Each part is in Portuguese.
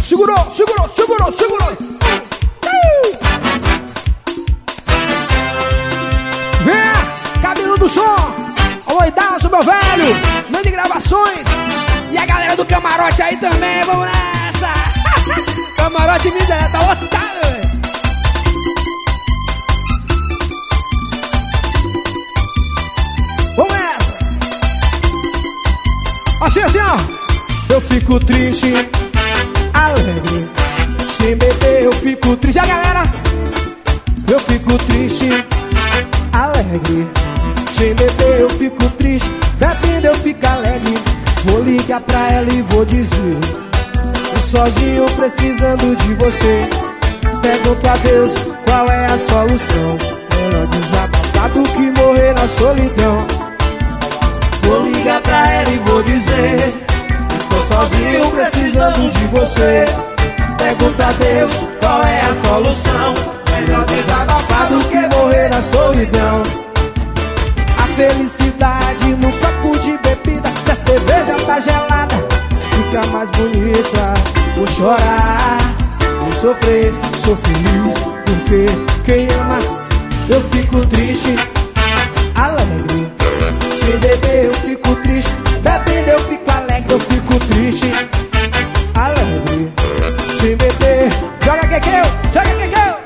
Segurou, segurou, segurou, segurou. Vem, cabelo do som. Alô, Idalson, meu velho. Nani Gravações. E a galera do camarote aí também, vamos nessa. Camarote mídia, tá lotado, velho. Vamos nessa. Assim, assim, ó. Eu fico triste, alegre. Sem beber eu fico triste. A galera. Eu fico triste, alegre. Sem beber eu fico triste. Bebendo eu fico alegre. Vou ligar pra ela e vou dizer: tô sozinho precisando de você. Pergunto a Deus qual é a solução. Melhor desabafar do que morrer na solidão. Vou ligar pra ela e vou dizer: tô sozinho precisando de você. Pergunto a Deus qual é a solução. Melhor desabafar do que morrer na solidão. A felicidade no copo de bebida. Se a cerveja tá gelada, fica mais bonita. Vou chorar, vou sofrer, sou feliz. Porque quem ama, eu fico triste, alegre. Se beber eu fico triste. Bebendo eu fico alegre, eu fico triste, alegre. Se beber, joga que eu, joga que eu.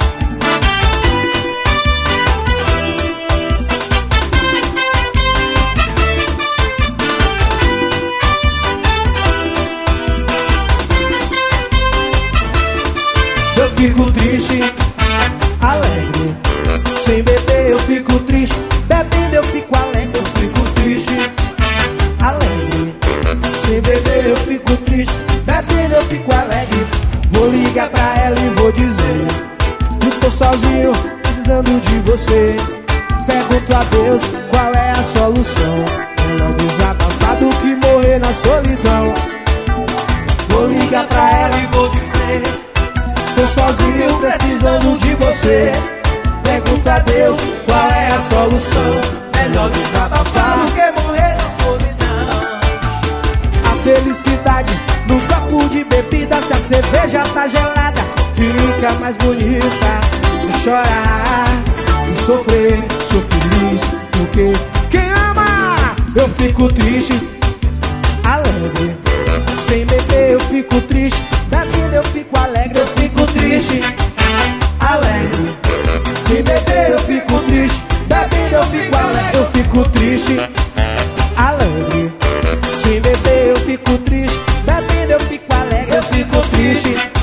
Eu fico triste, alegre. Sem beber eu fico triste. Bebendo eu fico alegre, eu fico triste, alegre. Sem beber eu fico triste. Bebendo eu fico alegre. Vou ligar pra ela e vou dizer: eu tô sozinho, precisando de você. Pergunto a Deus qual é a solução. Melhor desabafar do que morrer na solidão. Vou ligar pra ela e vou dizer: tô sozinho precisando de você. Pergunto a Deus qual é a solução. Melhor desabafar do que morrer na solidão. A felicidade no copo de bebida. Se a cerveja tá gelada, fica mais bonita. Vou chorar, vou sofrer, sou feliz. Porque quem ama, eu fico triste, alegre. Sem beber eu fico triste. Bebendo eu fico alegre, eu fico triste, alegre. Se beber eu fico triste. Bebendo eu fico alegre, eu fico triste, alegre. Se beber eu fico triste. Bebendo eu fico alegre, eu fico triste.